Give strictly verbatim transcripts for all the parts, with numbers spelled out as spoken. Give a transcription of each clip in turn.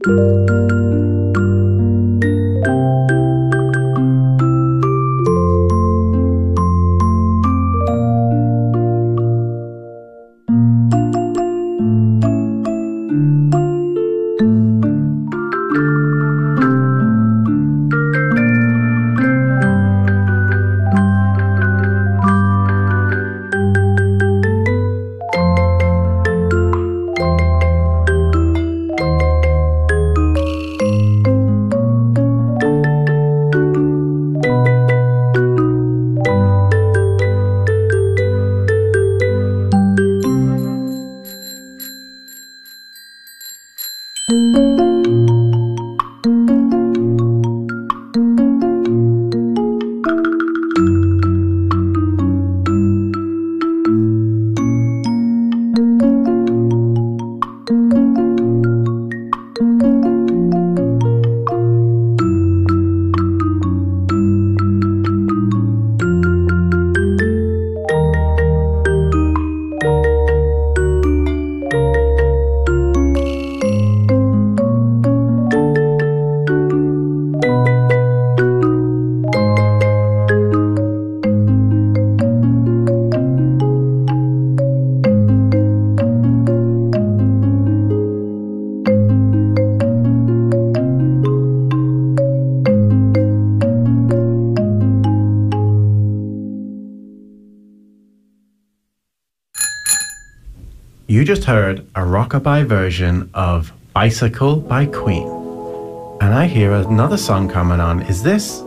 You just heard a rockabye version of Bicycle by Queen. And I hear another song coming on. Is this?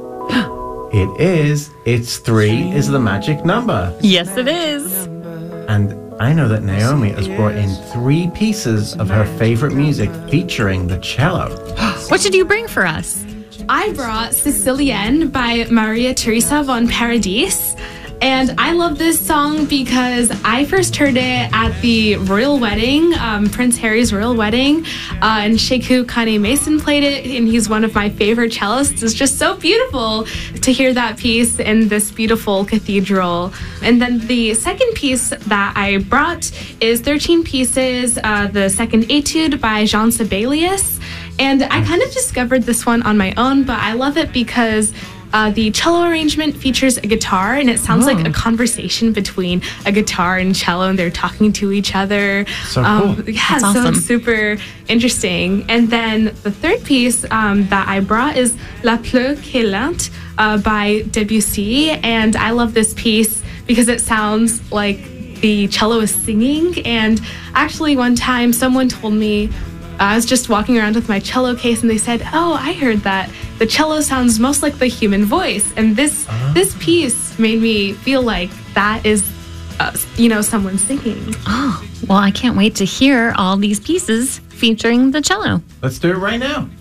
It is. It's three is the magic number. Yes, it is. And I know that Naomi has brought in three pieces of her favorite music featuring the cello. What did you bring for us? I brought Sicilienne by Maria Teresa von Paradis. And I love this song because I first heard it at the royal wedding, um, Prince Harry's royal wedding, uh, and Sheku Kane Mason played it, and he's one of my favorite cellists. It's just so beautiful to hear that piece in this beautiful cathedral. And then the second piece that I brought is thirteen Pieces, uh, the second etude by Jean Sibelius. And I kind of discovered this one on my own, but I love it because Uh, the cello arrangement features a guitar, and it sounds oh. like a conversation between a guitar and cello, and they're talking to each other. So um, cool. Yeah, That's so awesome. it's super interesting. And then the third piece um, that I brought is La Plus Qu'Elante uh, by Debussy, and I love this piece because it sounds like the cello is singing. And actually, one time someone told me, I was just walking around with my cello case, and they said, "Oh, I heard that the cello sounds most like the human voice." And this uh. this piece made me feel like that is, uh, you know, someone singing. Oh, well, I can't wait to hear all these pieces featuring the cello. Let's do it right now.